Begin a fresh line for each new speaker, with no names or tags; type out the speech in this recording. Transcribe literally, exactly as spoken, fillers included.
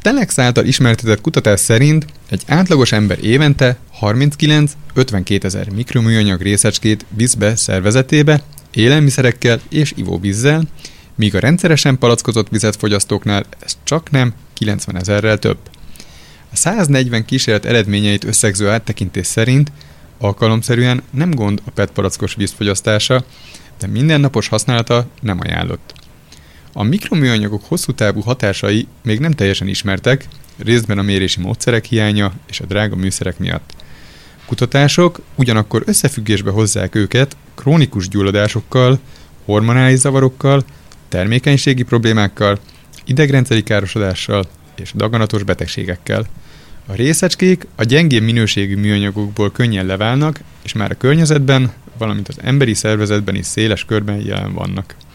Telex által ismertetett kutatás szerint egy átlagos ember évente harminckilenc-ötvenkétezer mikroműanyag részecskét visz be szervezetébe, élelmiszerekkel és ivóvízzel, míg a rendszeresen palackozott vizet fogyasztóknál ez csak nem kilencvenezerrel több. A száznegyven kísérlet eredményeit összegző áttekintés szerint alkalomszerűen nem gond a pé é té palackos víz fogyasztása, de mindennapos használata nem ajánlott. A mikroműanyagok hosszú távú hatásai még nem teljesen ismertek, részben a mérési módszerek hiánya és a drága műszerek miatt. Kutatások ugyanakkor összefüggésbe hozzák őket krónikus gyulladásokkal, hormonális zavarokkal, termékenységi problémákkal, idegrendszeri károsodással és daganatos betegségekkel. A részecskék a gyengébb minőségű műanyagokból könnyen leválnak, és már a környezetben, valamint az emberi szervezetben is széles körben jelen vannak.